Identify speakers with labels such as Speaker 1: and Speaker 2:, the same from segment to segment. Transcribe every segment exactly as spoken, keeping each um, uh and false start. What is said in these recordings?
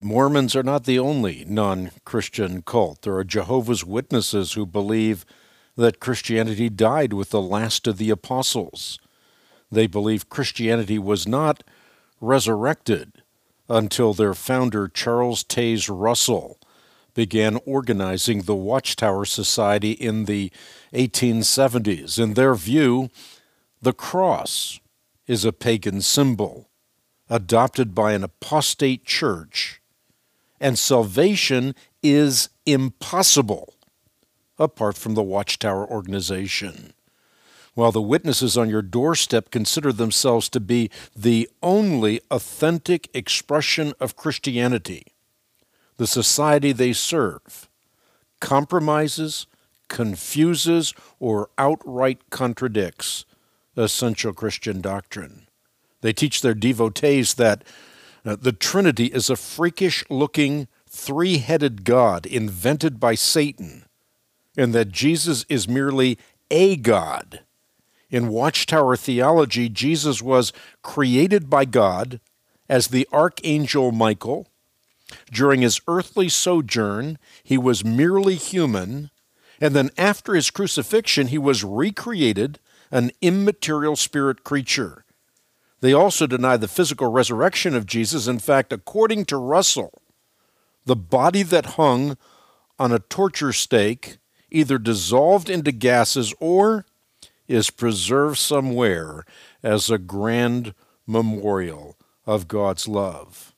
Speaker 1: Mormons are not the only non-Christian cult. There are Jehovah's Witnesses who believe that Christianity died with the last of the apostles. They believe Christianity was not resurrected until their founder, Charles Taze Russell, began organizing the Watchtower Society in the eighteen seventies. In their view, the cross is a pagan symbol adopted by an apostate church, and salvation is impossible apart from the Watchtower organization. While the witnesses on your doorstep consider themselves to be the only authentic expression of Christianity, the society they serve compromises, confuses, or outright contradicts essential Christian doctrine. They teach their devotees that uh, the Trinity is a freakish-looking, three-headed God invented by Satan, and that Jesus is merely a God. In Watchtower theology, Jesus was created by God as the Archangel Michael. During his earthly sojourn, he was merely human, and then after his crucifixion, he was recreated, an immaterial spirit creature. They also deny the physical resurrection of Jesus. In fact, according to Russell, the body that hung on a torture stake either dissolved into gases or is preserved somewhere as a grand memorial of God's love.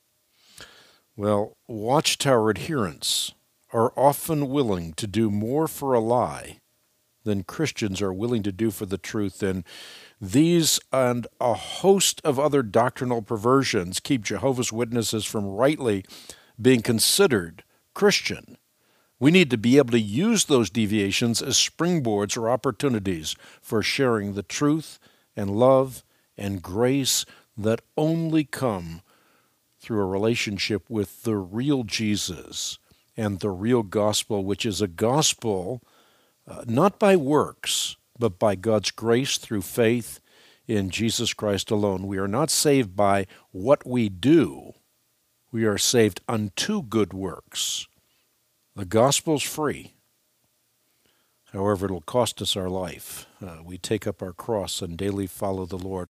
Speaker 1: Well, Watchtower adherents are often willing to do more for a lie than Christians are willing to do for the truth, and these and a host of other doctrinal perversions keep Jehovah's Witnesses from rightly being considered Christian. We need to be able to use those deviations as springboards or opportunities for sharing the truth and love and grace that only come through a relationship with the real Jesus and the real gospel, which is a gospel uh, not by works, but by God's grace through faith in Jesus Christ alone. We are not saved by what we do. We are saved unto good works. The gospel's free. However, it'll cost us our life. Uh, we take up our cross and daily follow the Lord.